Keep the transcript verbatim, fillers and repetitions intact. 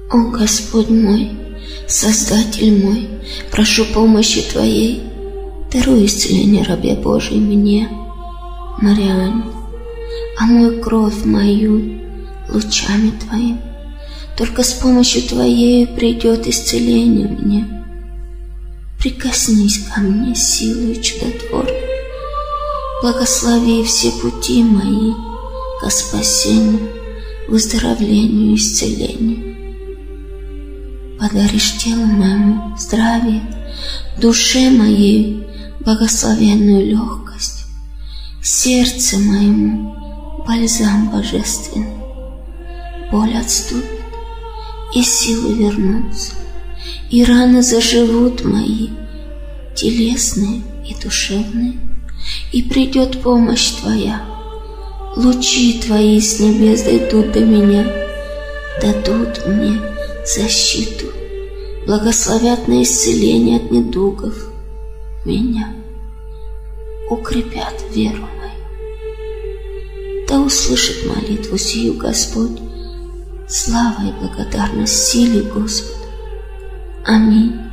О Господь мой, Создатель мой, прошу помощи Твоей, даруй исцеление рабе Божией мне, Марианне, омой кровь мою лучами Твоим, только с помощью Твоей придет исцеление мне. Прикоснись ко мне силой чудотворной, благослови все пути мои ко спасению, выздоровлению и исцелению. Подаришь телу моему здравие, душе моей благословенную легкость, сердце моему бальзам божественный. Боль отступит, и силы вернутся, и раны заживут мои, телесные и душевные, и придет помощь Твоя. Лучи Твои с небес дойдут до меня, дадут мне защиту, благословят на исцеление от недугов меня, укрепят веру мою. Да услышит молитву сию Господь, слава и благодарность силе Господа. Аминь.